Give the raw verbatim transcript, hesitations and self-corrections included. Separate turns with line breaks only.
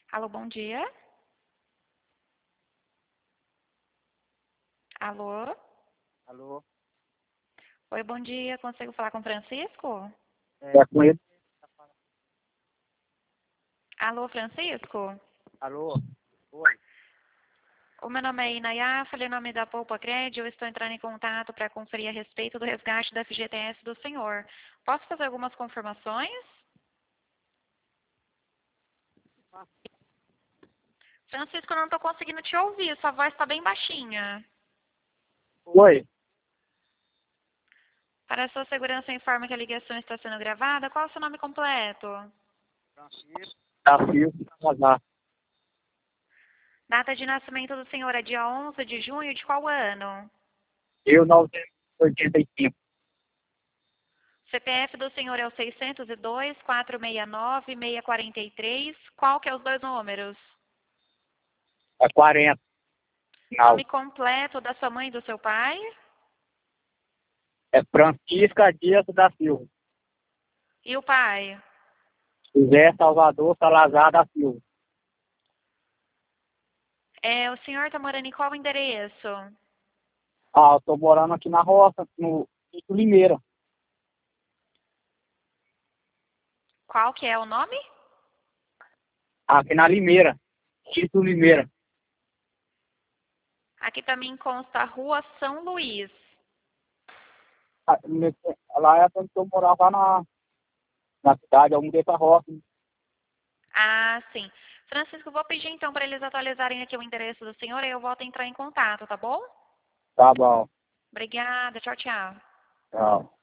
Alô, bom dia. Alô?
Alô?
Oi, bom dia. Consigo falar com o Francisco?
É com ele.
Alô, Francisco?
Alô? Oi.
O meu nome é Inayá, falei o nome da Poupa Cred. Eu estou entrando em contato para conferir a respeito do resgate da F G T S do senhor. Posso fazer algumas confirmações? Francisco, eu não estou conseguindo te ouvir. Sua voz está bem baixinha.
Oi.
Para a sua segurança, informa que a ligação está sendo gravada. Qual é o seu nome completo?
Francisco da Silva Salazar.
Data de nascimento do senhor é dia onze de junho de qual ano?
mil novecentos e oitenta e cinco.
C P F do senhor é o seiscentos e dois, quatrocentos e sessenta e nove, seiscentos e quarenta e três. Qual que é os dois números?
É quarenta. Não.
Nome completo da sua mãe e do seu pai?
É Francisca Dias da Silva.
E o pai?
José Salvador Salazar da Silva.
É, o senhor está morando em qual endereço?
Ah, eu tô morando aqui na roça, no Sítio Limeira.
Qual que é o nome?
Aqui na Limeira. Sítio Limeira.
Aqui também consta Rua São Luís.
Ah, nesse- Lá é onde eu morava na, na cidade, eu mudei pra roça.
Ah, sim. Francisco, vou pedir então para eles atualizarem aqui o endereço do senhor e eu volto a entrar em contato, tá bom?
Tá bom.
Obrigada, tchau, tchau.
Tchau.